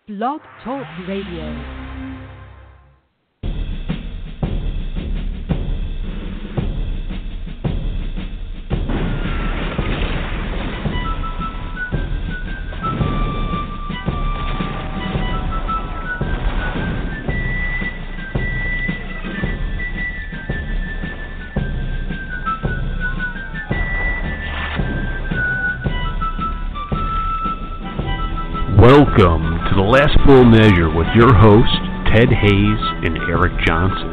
Blog Talk Radio. Welcome to The Last Full Measure with your hosts, Ted Hayes and Eric Johnson.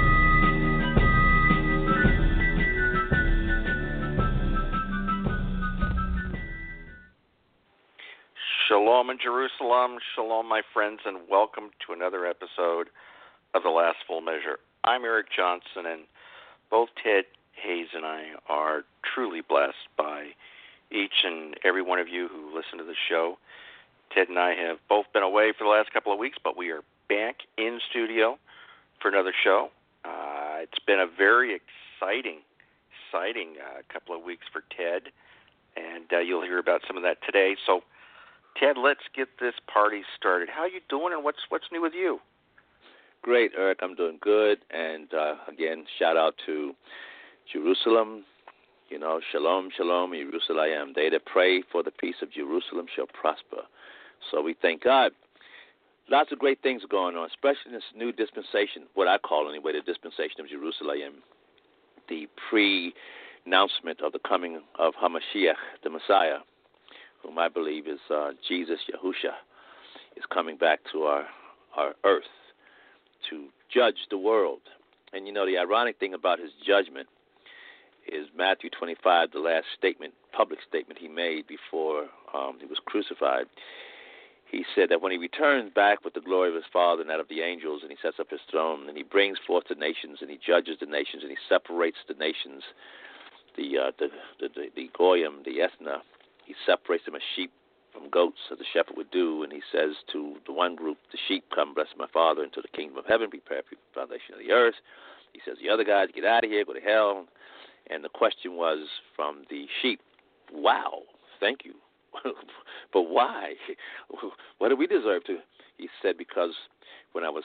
Shalom in Jerusalem, shalom my friends, and welcome to another episode of The Last Full Measure. I'm Eric Johnson, and both Ted Hayes and I are truly blessed by each and every one of you who listen to the show. Ted and I have both been away for the last couple of weeks, but we are back in studio for another show. It's been a very exciting couple of weeks for Ted, and you'll hear about some of that today. So, Ted, let's get this party started. How are you doing, and what's new with you? Great, Eric. I'm doing good, and again, shout out to Jerusalem. You know, shalom, shalom, Jerusalem. They that pray for the peace of Jerusalem shall prosper. So we thank God. Lots of great things going on, especially in this new dispensation, what I call anyway, the dispensation of Jerusalem, the pre-announcement of the coming of HaMashiach, the Messiah, whom I believe is Jesus, Yahusha, is coming back to our earth to judge the world. And, you know, the ironic thing about his judgment is Matthew 25, the last statement, public statement he made before he was crucified. He said that when he returns back with the glory of his Father and that of the angels, and he sets up his throne, and he brings forth the nations, and he judges the nations, and he separates the nations, the goyim, the ethna, he separates them as sheep from goats, as a shepherd would do, and he says to the one group, the sheep, come, bless my Father, into the kingdom of heaven, prepare for the foundation of the earth. He says, the other guys, get out of here, go to hell. And the question was from the sheep, wow, thank you. But why? What do we deserve to? He said, because when I was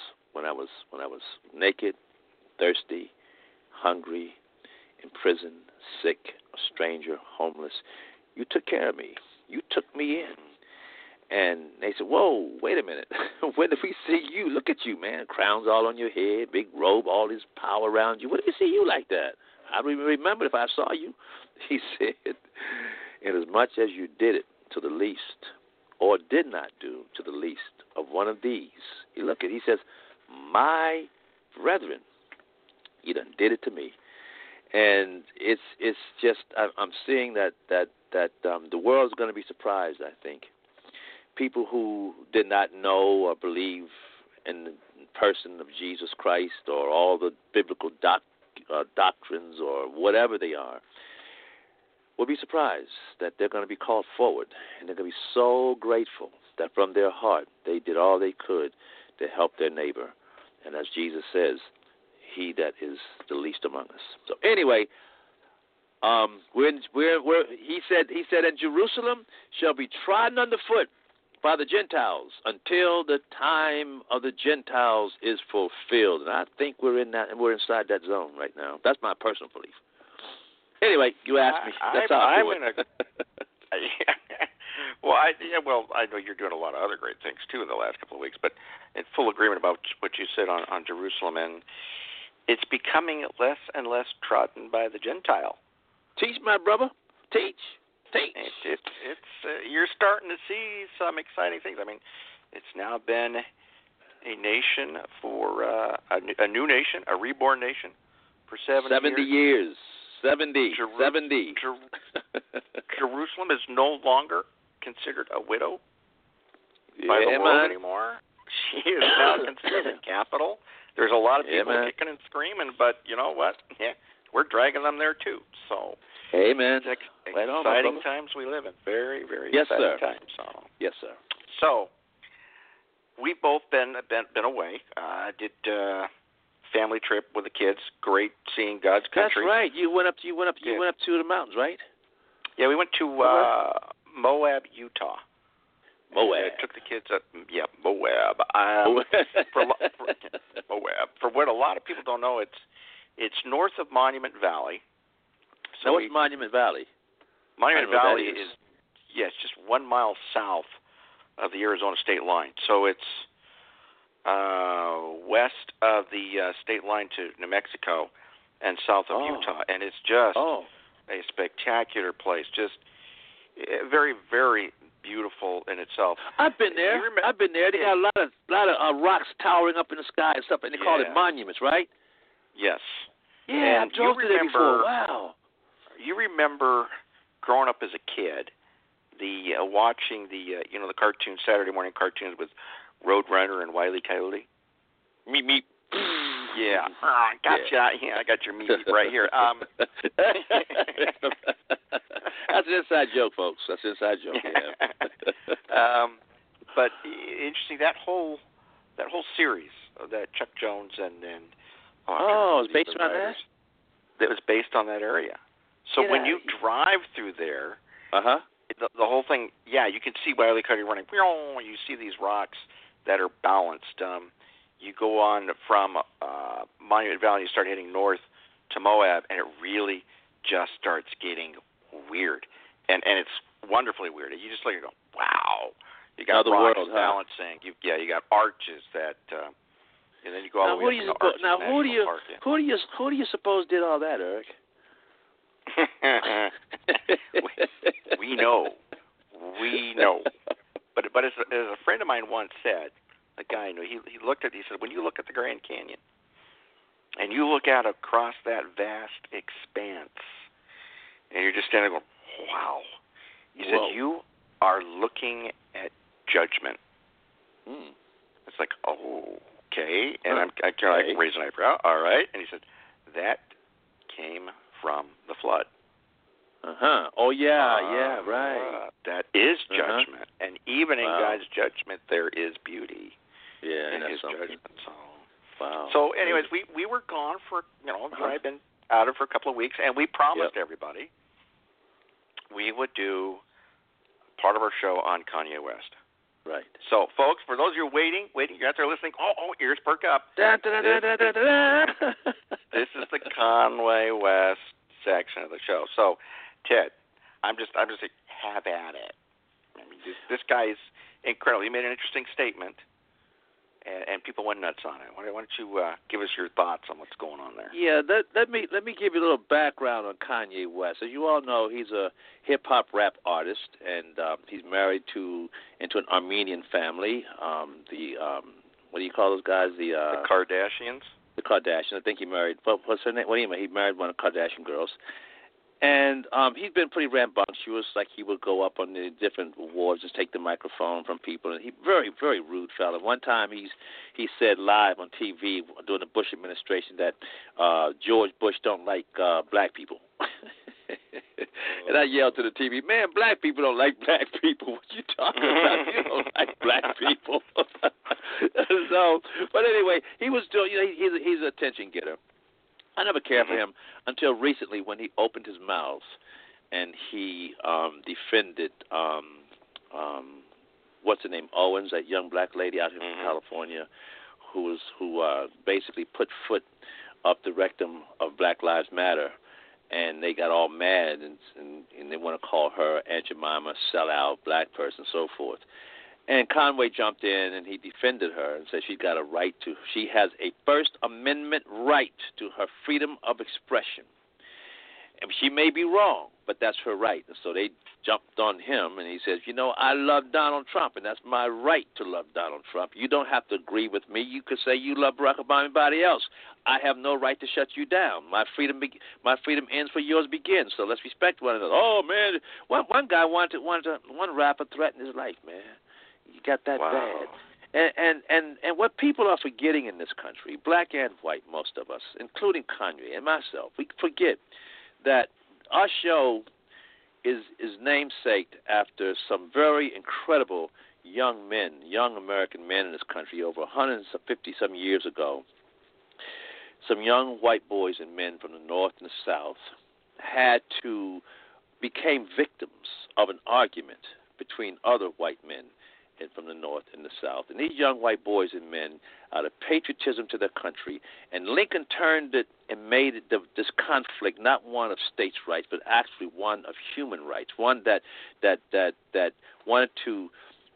naked, thirsty, hungry, in prison, sick, a stranger, homeless, you took care of me. You took me in. And they said, whoa, wait a minute. When did we see you? Look at you, man. Crowns all on your head, big robe, all this power around you. When did we see you like that? I don't even remember if I saw you. He said, inasmuch as you did it to the least, or did not do to the least of one of these. He says, my brethren, you done did it to me. And it's just, I'm seeing that the world's going to be surprised, I think. People who did not know or believe in the person of Jesus Christ or all the biblical doctrines or whatever they are, will be surprised that they're going to be called forward, and they're going to be so grateful that from their heart they did all they could to help their neighbor. And as Jesus says, he that is the least among us. So anyway, he said, and Jerusalem shall be trodden underfoot by the Gentiles until the time of the Gentiles is fulfilled. And I think we're in that, and we're inside that zone right now. That's my personal belief. Anyway, you asked me. That's how I feel. I know you're doing a lot of other great things too in the last couple of weeks, but in full agreement about what you said on Jerusalem, and it's becoming less and less trodden by the Gentile. Teach, my brother. Teach. It's you're starting to see some exciting things. I mean, it's now been a nation for a new nation, a reborn nation for 70 years. 70. Jerusalem is no longer considered a widow by the world anymore. She is now considered a capital. There's a lot of people kicking and screaming, but you know what? Yeah, we're dragging them there too. So, amen. Exciting times we live in. Very, very exciting times. So. Yes, sir. So, we've both been away. I did family trip with the kids. Great seeing God's country. That's right. You went up to the mountains, right? Yeah, we went to Moab, Utah. Moab. Took the kids up. Yeah, Moab. Moab. For what a lot of people don't know, it's north of Monument Valley. So what's Monument Valley? Monument Valley is it's just 1 mile south of the Arizona state line. So it's west of the state line to New Mexico and south of Utah, and it's just a spectacular place. Just very, very beautiful in itself. I've been there. I've been there. They got a lot of rocks towering up in the sky and stuff, and they call it monuments, right? Yes. Yeah, I've drove there before. Wow. You remember growing up as a kid, watching the the cartoons, Saturday morning cartoons with Roadrunner and Wile E. Coyote? Meep meep. Yeah. Gotcha. Yeah, I got your meep meep right here. That's an inside joke, folks. That's an inside joke. Yeah. But interesting, that whole series that Chuck Jones and it's based around that. That was based on that area. So when you drive through there, the whole thing, you can see Wile E. Coyote running. You see these rocks that are balanced. You go on from Monument Valley, you start heading north to Moab, and it really just starts getting weird. And it's wonderfully weird. You just look and go, wow. You got rocks balancing. You got arches that, and then you go all the way up to Arches National Park. Who do you suppose did all that, Eric? we know. But as a friend of mine once said, a guy I knew, he looked at it, he said, when you look at the Grand Canyon and you look out across that vast expanse and you're just standing there going, wow. He said, you are looking at judgment. It's like, okay. And I'm kind of like raising an eyebrow. All right. And he said, that came from the flood. Oh, yeah, right. That is judgment. And even in God's judgment, there is beauty in his judgment. So anyways, we were gone for, I've been out of for a couple of weeks, and we promised everybody we would do part of our show on Kanye West. Right. So, folks, for those of you waiting, you're out there listening, ears perk up. This is the Kanye West section of the show. So, Ted, I'm just like, have at it. I mean, this guy is incredible. He made an interesting statement, and people went nuts on it. Why don't you give us your thoughts on what's going on there? Yeah, let me give you a little background on Kanye West. As you all know, he's a hip hop rap artist, and he's married into an Armenian family. What do you call those guys? The Kardashians. The Kardashians. I think he married. What's her name? What do you mean? He married one of the Kardashian girls. And he's been pretty rambunctious. Like, he would go up on the different awards and take the microphone from people. And he very, very rude fella. One time he said live on TV during the Bush administration that George Bush don't like black people. And I yelled to the TV, man, black people don't like black people. What you talking about? You don't like black people. So, but anyway, he was doing. He's an attention getter. I never cared for him until recently when he opened his mouth and he defended what's her name, Owens, that young black lady out here from California, who basically put foot up the rectum of Black Lives Matter, and they got all mad and they want to call her Aunt Jemima, sellout, black person, so forth. And Conway jumped in and he defended her and said she has a First Amendment right to her freedom of expression. And she may be wrong, but that's her right. And so they jumped on him and he says, I love Donald Trump and that's my right to love Donald Trump. You don't have to agree with me. You could say you love Barack Obama and anybody else. I have no right to shut you down. My freedom ends where yours begins. So let's respect one another. Oh man, one guy one rapper threatened his life, man. You got that bad. And what people are forgetting in this country, black and white, most of us, including Kanye and myself, we forget that our show is namesaked after some very incredible young American men in this country over 150-some years ago. Some young white boys and men from the North and the South became victims of an argument between other white men and from the North and the South. And these young white boys and men, out of patriotism to their country, and Lincoln turned it and made it this conflict not one of states' rights, but actually one of human rights, one that wanted to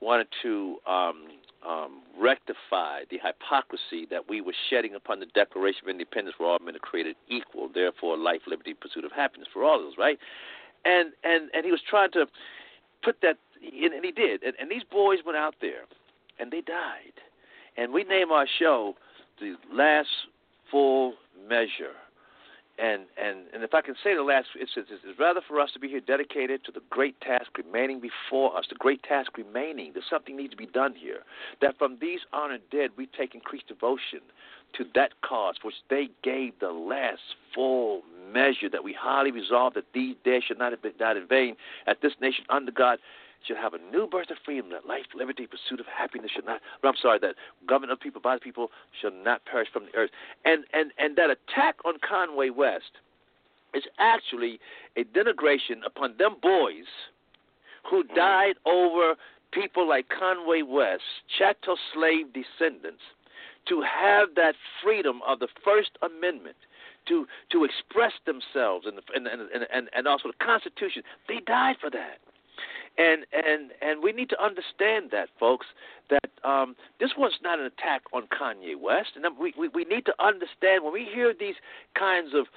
rectify the hypocrisy that we were shedding upon the Declaration of Independence, where all men are created equal, therefore life, liberty, pursuit of happiness for all of us, right? And he was trying to put that, and he did. And these boys went out there, and they died. And we name our show The Last Full Measure. And if I can say the last, it's rather for us to be here dedicated to the great task remaining before us, the great task remaining. There's something needs to be done here. That from these honored dead, we take increased devotion to that cause which they gave the last full measure, that we highly resolve that these dead should not have been died in vain, that this nation under God should have a new birth of freedom, that life, liberty, pursuit of happiness should not, that government of people by the people shall not perish from the earth. And that attack on Conway West is actually a denigration upon them boys who died over people like Conway West, chattel slave descendants, to have that freedom of the First Amendment to express themselves and also the Constitution. They died for that. And we need to understand that, folks, that this was not an attack on Kanye West, and we need to understand when we hear these kinds of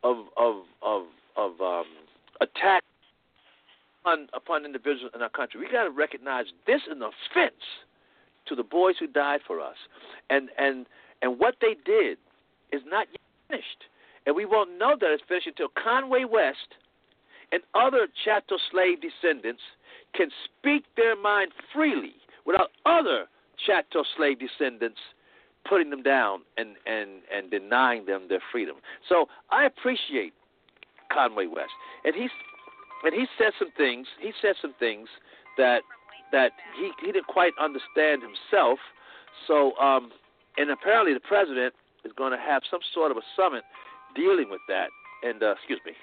attacks upon individuals in our country. We got to recognize this is an offense to the boys who died for us, and what they did is not yet finished, and we won't know that it's finished until Conway West and other chattel slave descendants can speak their mind freely without other chattel slave descendants putting them down and denying them their freedom. So I appreciate Conway West, and he said some things. He said some things that he didn't quite understand himself. So and apparently the president is going to have some sort of a summit dealing with that. And excuse me.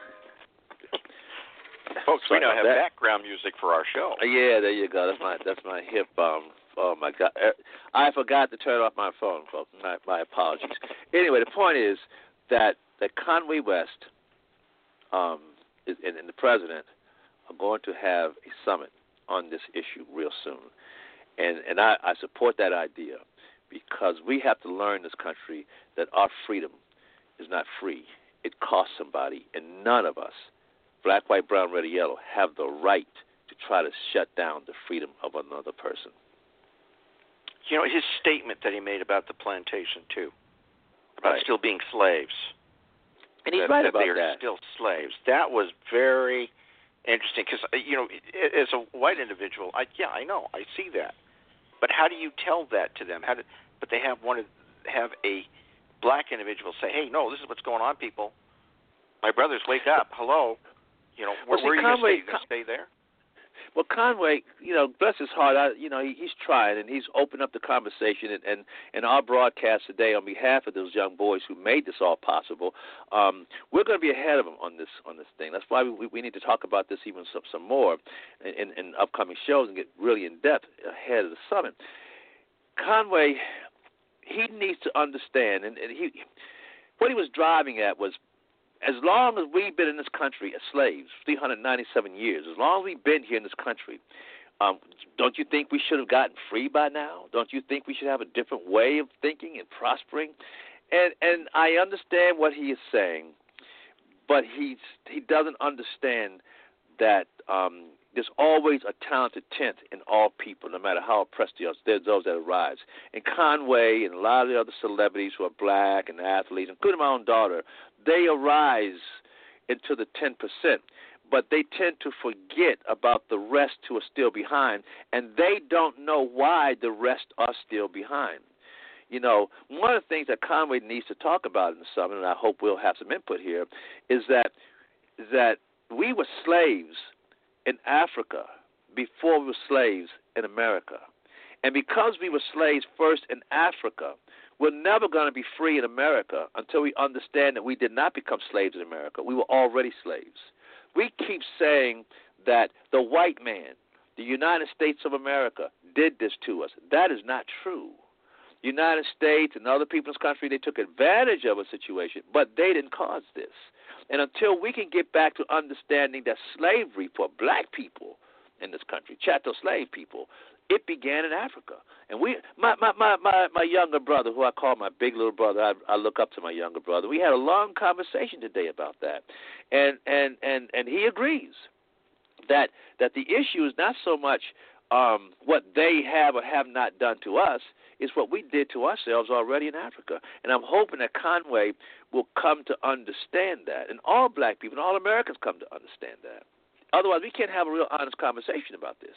Folks, we now have background music for our show. Yeah, there you go. That's my hip. Oh my God, I forgot to turn off my phone, folks. My apologies. Anyway, the point is that Conway West and the president are going to have a summit on this issue real soon, and I support that idea, because we have to learn in this country that our freedom is not free. It costs somebody, and none of us, black, white, brown, red, or yellow, have the right to try to shut down the freedom of another person. You know, his statement that he made about the plantation, too, about still being slaves. And he's right about that. They are still slaves. That was very interesting, because, you know, as a white individual, I know, I see that. But how do you tell that to them? But they have a black individual say, hey, no, this is what's going on, people. My brothers, wake up. Hello. You know, where are you going to stay? You going to stay there? Well, Conway, you know, bless his heart, he's trying, and he's opened up the conversation, and our broadcast today on behalf of those young boys who made this all possible, we're going to be ahead of them on this thing. That's why we need to talk about this even some more in upcoming shows and get really in depth ahead of the summit. Conway, he needs to understand, and what he was driving at was, as long as we've been in this country as slaves, 397 years, as long as we've been here in this country, don't you think we should have gotten free by now? Don't you think we should have a different way of thinking and prospering? And I understand what he is saying, but he doesn't understand that there's always a talented tenth in all people, no matter how oppressed they are. There's those that arise. And Conway and a lot of the other celebrities who are black and athletes, including my own daughter, they arise into the 10%, but they tend to forget about the rest who are still behind, and they don't know why the rest are still behind. You know, one of the things that Conway needs to talk about in the summit, and I hope we'll have some input here, is that we were slaves in Africa before we were slaves in America. And because we were slaves first in Africa, we're never going to be free in America until we understand that we did not become slaves in America. We were already slaves. We keep saying that the white man, the United States of America, did this to us. That is not true. The United States and other people in this country, they took advantage of a situation, but they didn't cause this. And until we can get back to understanding that slavery for black people in this country, chattel slave people, it began in Africa. And my younger brother, who I call my big little brother, I look up to my younger brother. We had a long conversation today about that, and he agrees that the issue is not so much what they have or have not done to us, is what we did to ourselves already in Africa. And I'm hoping that Conway will come to understand that, and all black people and all Americans come to understand that. Otherwise, we can't have a real honest conversation about this.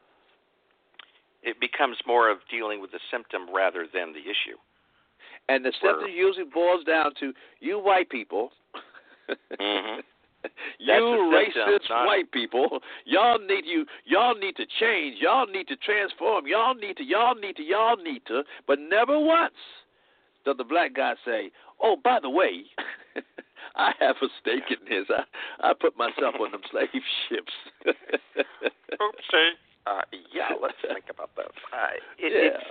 It becomes more of dealing with the symptom rather than the issue. And the symptom usually boils down to you white people, mm-hmm. you racist white people. Y'all need to change. Y'all need to transform. Y'all need to. But never once does the black guy say, "Oh, by the way, I have a stake in this. I put myself on them slave ships." Oopsie. Yeah, let's think about that. It's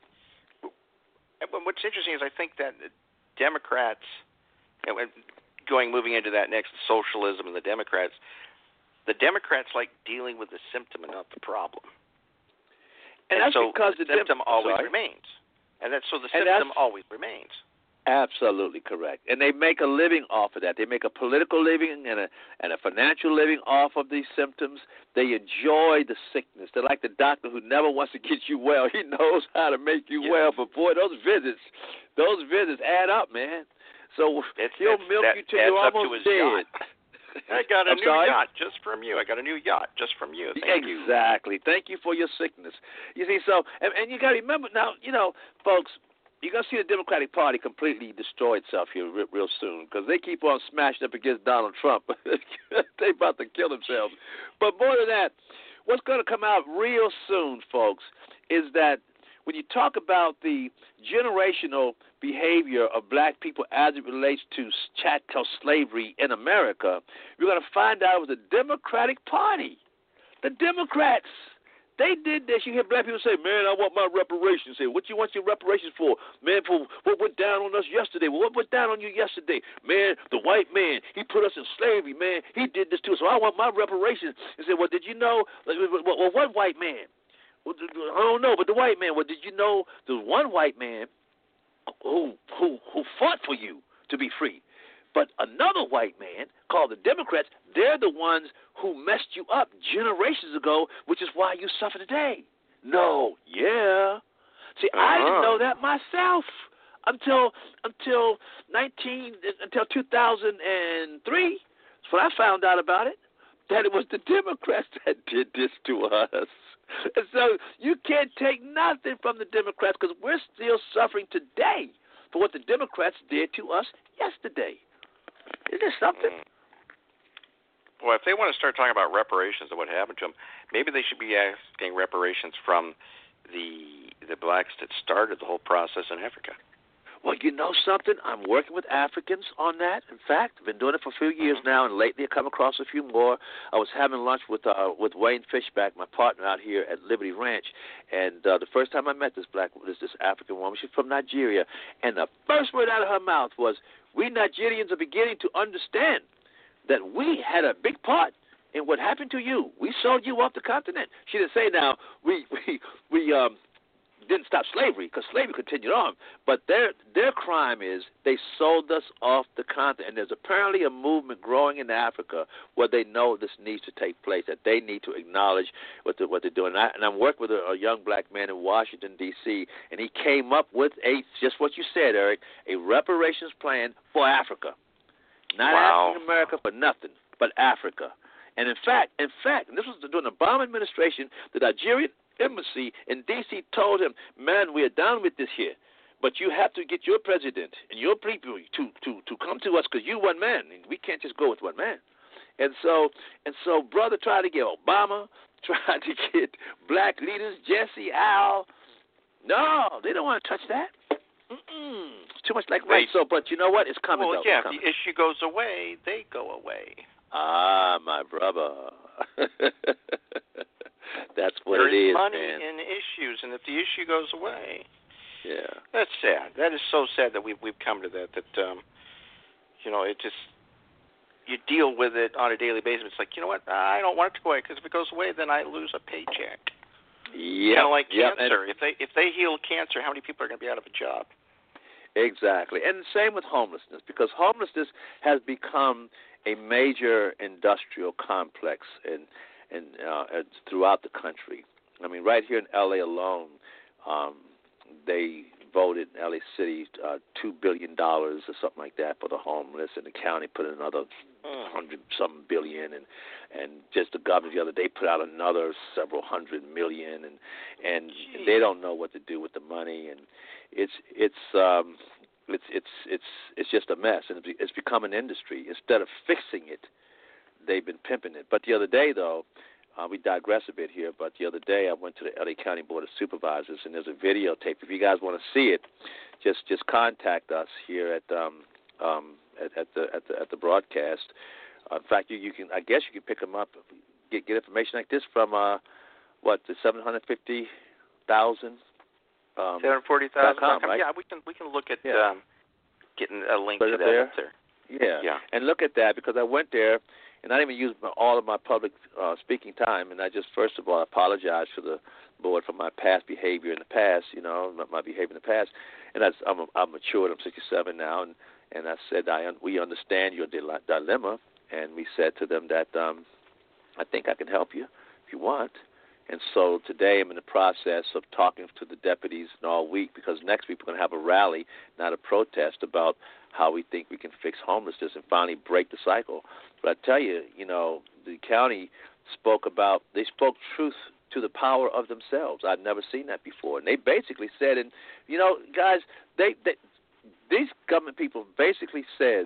what's interesting is I think that Democrats, moving into that next, socialism and the Democrats like dealing with the symptom and not the problem. And that's so because the symptom always remains. And that's so the symptom always remains. Absolutely correct. And they make a living off of that. They make a political living and a financial living off of these symptoms. They enjoy the sickness. They're like the doctor who never wants to get you well. He knows how to make you well. But, boy, those visits add up, man. So he'll milk you till you're almost dead. I got a new yacht just from you. Thank you. Exactly. Thank you for your sickness. You see, so, and you got to remember now, folks, you're going to see the Democratic Party completely destroy itself here real soon because they keep on smashing up against Donald Trump. They're about to kill themselves. But more than that, what's going to come out real soon, folks, is that when you talk about the generational behavior of black people as it relates to chattel slavery in America, you're going to find out it was the Democratic Party. The Democrats. They did this. You hear black people say, "Man, I want my reparations." Say, "What you want your reparations for?" "Man, for what went down on us yesterday." "Well, what went down on you yesterday?" "Man, the white man, he put us in slavery, man. He did this to us, so I want my reparations." They said, "Well, did you know?" "Well, what white man?" "Well, I don't know, but the white man." "Well, did you know there was one white man who fought for you to be free? But another white man called the Democrats, they're the ones who messed you up generations ago, which is why you suffer today." No, yeah. See, I didn't know that myself until 2003. That's when I found out about it, that it was the Democrats that did this to us. And so you can't take nothing from the Democrats because we're still suffering today for what the Democrats did to us yesterday. Isn't there something? Well, if they want to start talking about reparations and what happened to them, maybe they should be asking reparations from the blacks that started the whole process in Africa. Well, you know something? I'm working with Africans on that. In fact, I've been doing it for a few years now, and lately I've come across a few more. I was having lunch with Wayne Fishback, my partner out here at Liberty Ranch, and the first time I met this African woman, she's from Nigeria, and the first word out of her mouth was, "We Nigerians are beginning to understand that we had a big part in what happened to you. We sold you off the continent." She didn't say now we didn't stop slavery because slavery continued on, but their crime is they sold us off the continent. And there's apparently a movement growing in Africa where they know this needs to take place, that they need to acknowledge what they're doing. And I'm working with a young black man in Washington, D.C., and he came up with just what you said, Eric, a reparations plan for Africa. Not African America for nothing, but Africa. And in fact, and this was during the Obama administration, the Nigerian embassy in D.C. told him, "Man, we are done with this here, but you have to get your president and your people to come to us because you one man, and we can't just go with one man." And so brother tried to get Obama, tried to get black leaders, Jesse, Al. No, they don't want to touch that. Too much like race. So, but you know what? It's coming. Well, yeah, if the issue goes away, they go away. Ah, my brother. That's what there it is, money man. in issues, and if the issue goes away, yeah, that's sad. That is so sad that we've come to that. It just, you deal with it on a daily basis. It's like, you know what? I don't want it to go away, because if it goes away, then I lose a paycheck. Yeah, kind of like cancer. If they heal cancer, how many people are going to be out of a job? Exactly, and the same with homelessness, because homelessness has become a major industrial complex in throughout the country. I mean, right here in L.A. alone, they voted in L.A. City $2 billion or something like that for the homeless, and the county put in another $100-something billion, and just the governor the other day put out another several $100 million, and they don't know what to do with the money, and it's just a mess, and it's become an industry. Instead of fixing it, they've been pimping it. But the other day, though, we digress a bit here, but the other day I went to the L.A. County Board of Supervisors, and there's a videotape. If you guys want to see it, just contact us here at the broadcast. In fact, you can, I guess you can pick them up, get information like this from the 750,000. 740,000. Right? Yeah, we can look at getting a link Put to it that there. up there. Yeah, and look at that, because I went there, and I didn't even use all of my public speaking time, and I just, first of all, apologize to the board for my past behavior in the past, my behavior in the past, and I'm matured, I'm 67 now, and I said, we understand your dilemma, and we said to them that I think I can help you if you want. And so today I'm in the process of talking to the deputies all week, because next week we're going to have a rally, not a protest, about how we think we can fix homelessness and finally break the cycle. But I tell you, the county spoke truth to the power of themselves. I'd never seen that before. And they basically said, and, guys, these government people basically said,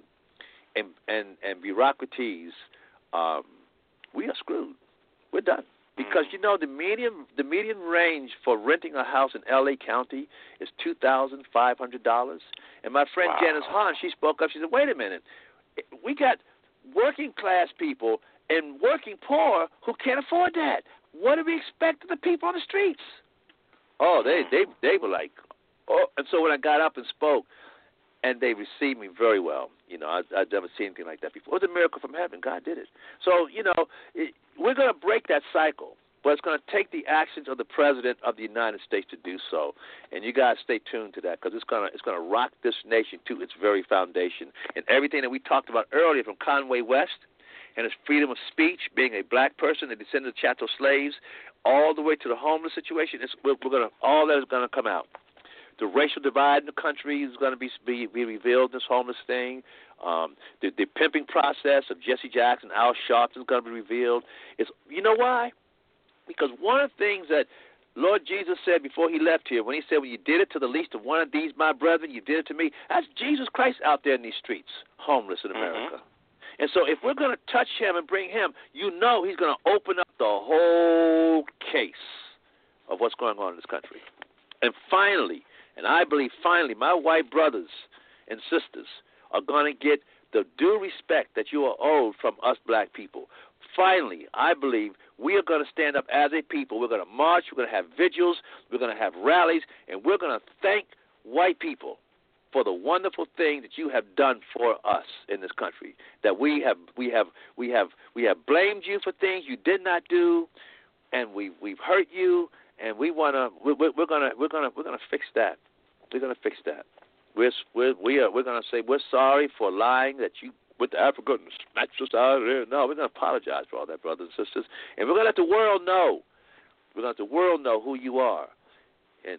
and bureaucraties, we are screwed. We're done. Because, the median range for renting a house in L.A. County is $2,500. And my friend Janice Hahn, she spoke up. She said, wait a minute. We got working class people and working poor who can't afford that. What do we expect of the people on the streets? Oh, they were like, oh. And so when I got up and spoke, and they received me very well. I'd never seen anything like that before. It was a miracle from heaven. God did it. So, we're going to break that cycle, but it's going to take the actions of the President of the United States to do so. And you guys stay tuned to that, because it's going to rock this nation to its very foundation. And everything that we talked about earlier, from Conway West and his freedom of speech, being a black person, the descendant of chattel slaves, all the way to the homeless situation, all that is going to come out. The racial divide in the country is going to be revealed in this homeless thing. The pimping process of Jesse Jackson, Al Sharpton is going to be revealed. You know why? Because one of the things that Lord Jesus said before he left here, when he said, when you did it to the least of one of these, my brethren, you did it to me, that's Jesus Christ out there in these streets, homeless in America. And so if we're going to touch him and bring him, he's going to open up the whole case of what's going on in this country. And finally, and I believe finally, my white brothers and sisters are going to get the due respect that you are owed from us black people. Finally, I believe we are going to stand up as a people. We're going to march. We're going to have vigils. We're going to have rallies, and we're going to thank white people for the wonderful thing that you have done for us in this country. That we have blamed you for things you did not do, and we've hurt you. And we're gonna fix that. We're gonna fix that. We're gonna say we're sorry for lying that you went to Africa and snatched us out of there. No, we're gonna apologize for all that, brothers and sisters, and we're gonna let the world know. We're gonna let the world know who you are, and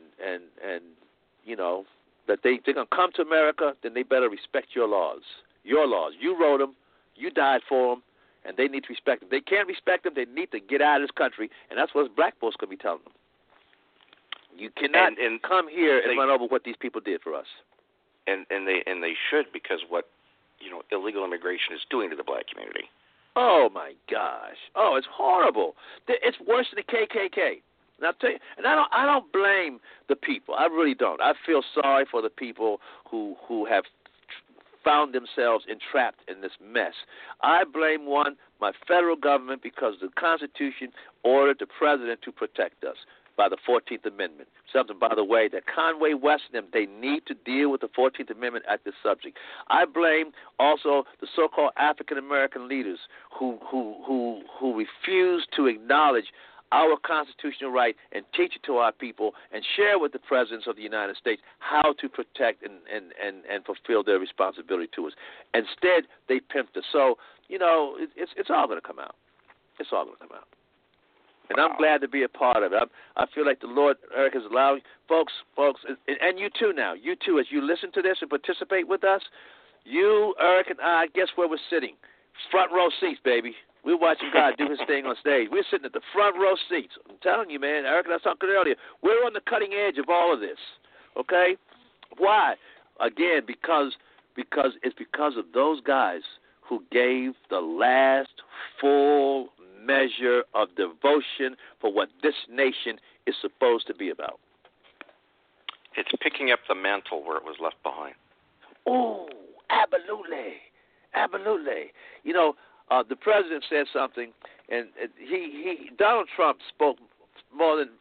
that they're gonna come to America. Then they better respect your laws. Your laws. You wrote them. You died for them. And they need to respect them. They can't respect them. They need to get out of this country, and that's what black folks could be telling them. You cannot come here and run over what these people did for us. And they should, because what illegal immigration is doing to the black community. Oh my gosh! Oh, it's horrible. It's worse than the KKK. And I'll tell you, and I don't blame the people. I really don't. I feel sorry for the people who have found themselves entrapped in this mess. I blame one, my federal government, because the Constitution ordered the president to protect us by the 14th Amendment. Something, by the way, that Conway West and them, they need to deal with the 14th Amendment at this subject. I blame also the so-called African-American leaders who refuse to acknowledge our constitutional right and teach it to our people and share with the presidents of the United States how to protect and fulfill their responsibility to us. Instead, they pimped us. So, it's all going to come out. It's all going to come out. And I'm glad to be a part of it. I feel like the Lord, Eric, is allowing folks, and you too now, you too, as you listen to this and participate with us, you, Eric, and I, guess where we're sitting? Front row seats, baby. We're watching God do his thing on stage. We're sitting at the front row seats. I'm telling you, man, Eric and I was talking earlier, we're on the cutting edge of all of this, okay? Why? Again, because it's because of those guys who gave the last full measure of devotion for what this nation is supposed to be about. It's picking up the mantle where it was left behind. Oh, absolutely. Absolutely. The president said something, and Donald Trump spoke more than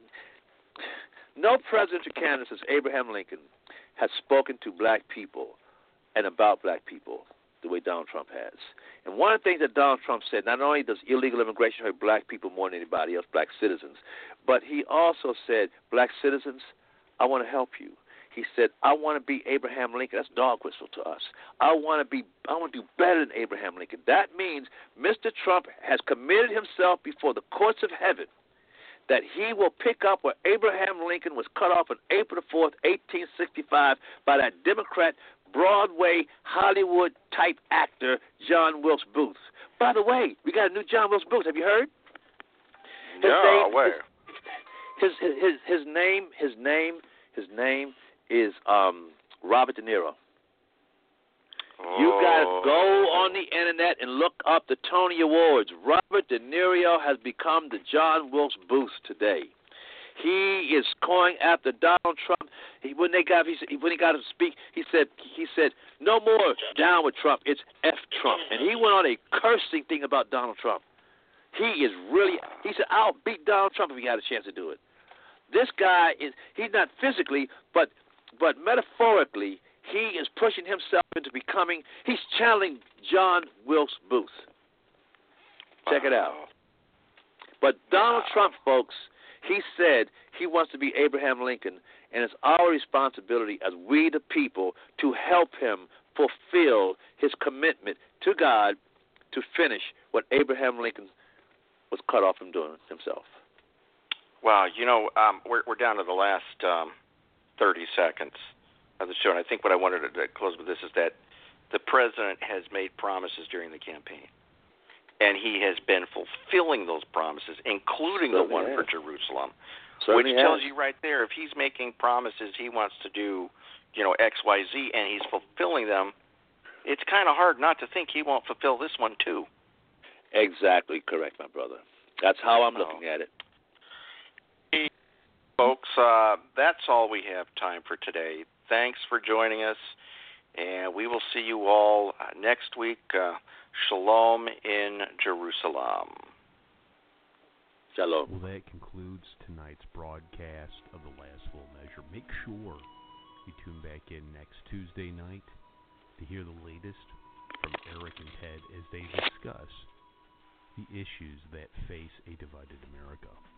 no presidential candidate since Abraham Lincoln has spoken to black people and about black people the way Donald Trump has. And one of the things that Donald Trump said, not only does illegal immigration hurt black people more than anybody else, black citizens, but he also said, black citizens, I want to help you. He said, I want to be Abraham Lincoln. That's dog whistle to us. I want to do better than Abraham Lincoln. That means Mr. Trump has committed himself before the courts of heaven that he will pick up where Abraham Lincoln was cut off on April the 4th, 1865, by that Democrat Broadway Hollywood-type actor, John Wilkes Booth. By the way, we got a new John Wilkes Booth. Have you heard? No, where? His name is Robert De Niro. You got to go on the internet and look up the Tony Awards. Robert De Niro has become the John Wilkes Booth today. He is going after Donald Trump. When he got to speak, he said, no more down with Trump. It's F Trump. And he went on a cursing thing about Donald Trump. He said, I'll beat Donald Trump if he had a chance to do it. This guy he's not physically, but metaphorically, he is pushing himself into he's channeling John Wilkes Booth. Check it out. But Donald Trump, folks, he said he wants to be Abraham Lincoln, and it's our responsibility as we the people to help him fulfill his commitment to God to finish what Abraham Lincoln was cut off from doing himself. Wow, we're down to the last 30 seconds of the show, and I think what I wanted to close with this is that the president has made promises during the campaign, and he has been fulfilling those promises, including the one for Jerusalem, which tells you right there, if he's making promises he wants to do, X, Y, Z, and he's fulfilling them, it's kind of hard not to think he won't fulfill this one too. Exactly correct, my brother. That's how I'm looking at it. Folks, that's all we have time for today. Thanks for joining us, and we will see you all next week. Shalom in Jerusalem. Shalom. Well, that concludes tonight's broadcast of The Last Full Measure. Make sure you tune back in next Tuesday night to hear the latest from Eric and Ted as they discuss the issues that face a divided America.